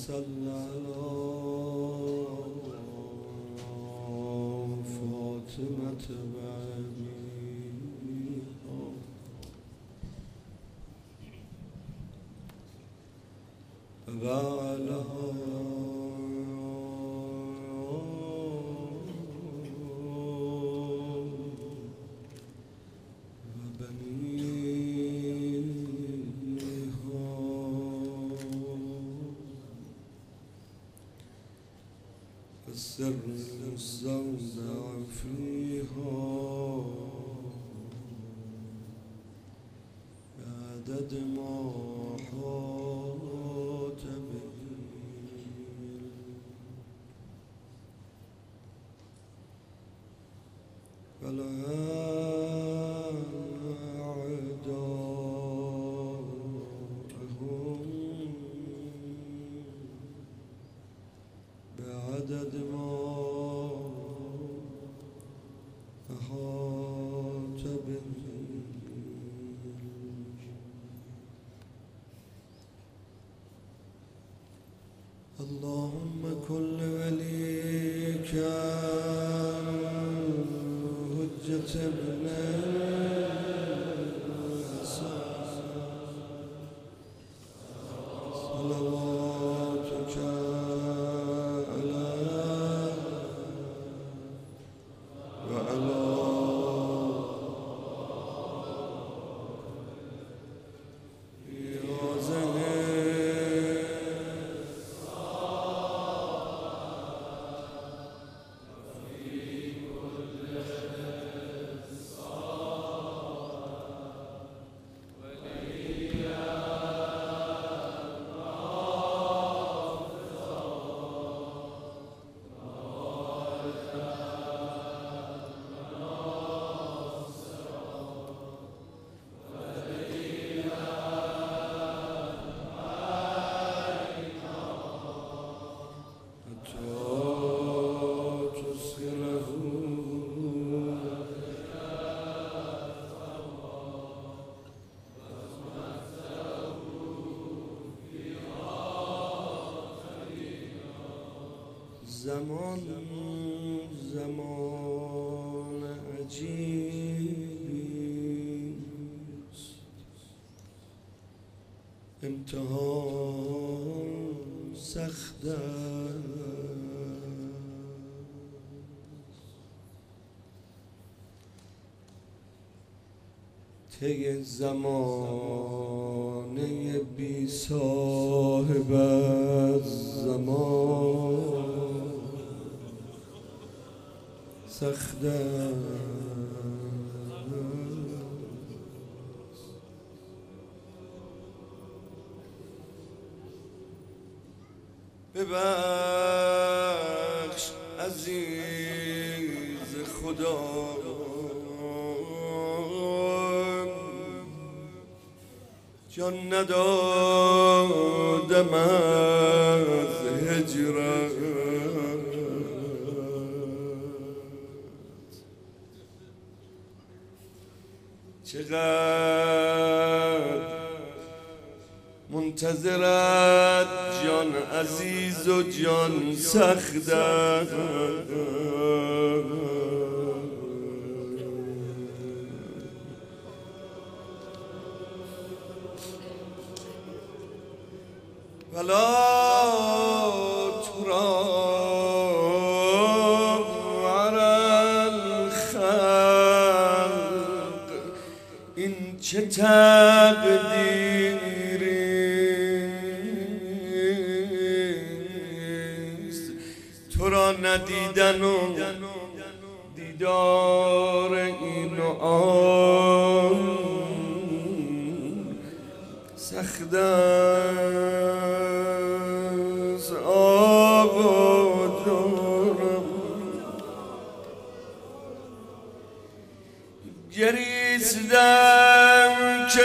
صل على فاطمة بأبيها وعلى السر المستودع فيها بعدد ما حاط به ولا أعداءهم بعدد ما أحاط به اللهم كل وليك حجة ابن صلواتك زمان عجیبیست امتحان سخت است طی زمانه بی صاحب الزمان سخت ببخش عزیز خدا جان ندادم از هجرت چقدر منتظرت جان عزیز و جان سخت ولا ترى چه تقدیریست تو را ندیدن و دیدار این و آن سخت است آقا جانم گریستم که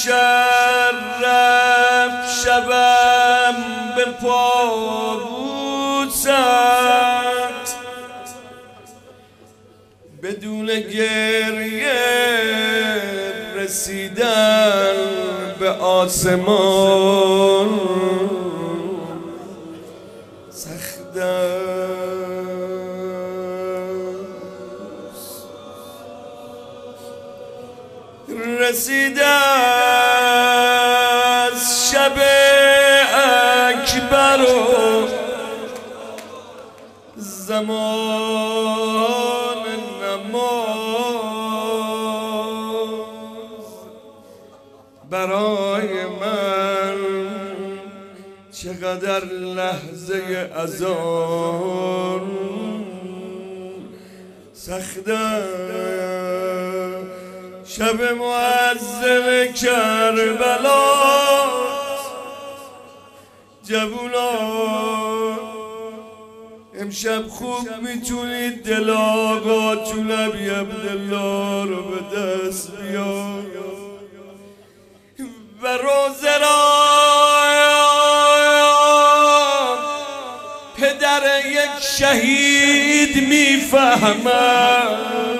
مشرف شبم به پابوست بدون گریه رسیدن به آسمان سخت است رسید از شب اکبر و زمان نماز برای من چقدر لحظه اذان سخت شب مؤذن کربلا جوونا امشب خوب میتونید دل آقا طولبی عبدالله رو به دست بیار و روزه را پدر یک شهید میفهمد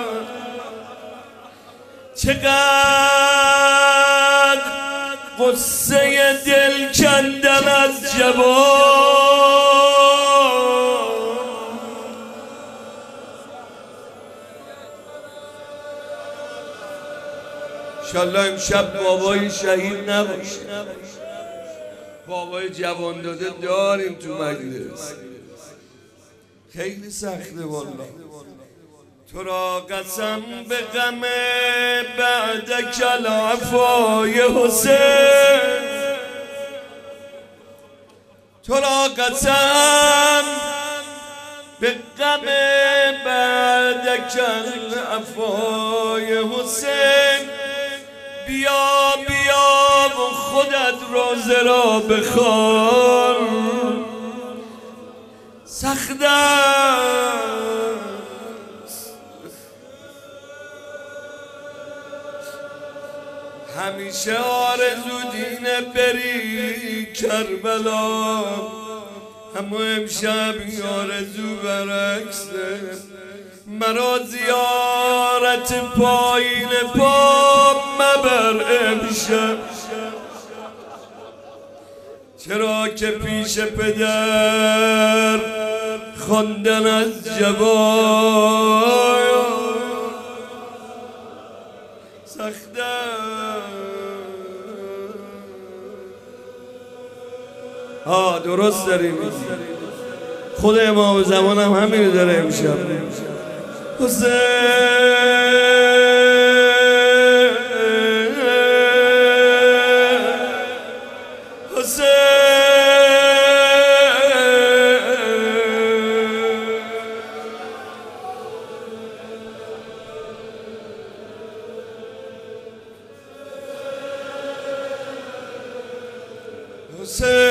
چقدر قصه دل کندن از جوان انشالله امشب بابای شهید نباشه بابای جوان داده داریم تو مجلس خیلی سخته والله تو را قسم به غم بعد کلافای حسین تو را قسم به غم بعد کلافای حسین بیا بیا و خودت روزه را بخوان سخت همیشه آرزو دینه بری کربلا اما امشب این آرزو برعکسه مرا زیارت پایین پا مبر امشب چرا که پیش پدر خواندن از جوان سخته درست داری میگی خود امام زمان هم همین داره امشب حسین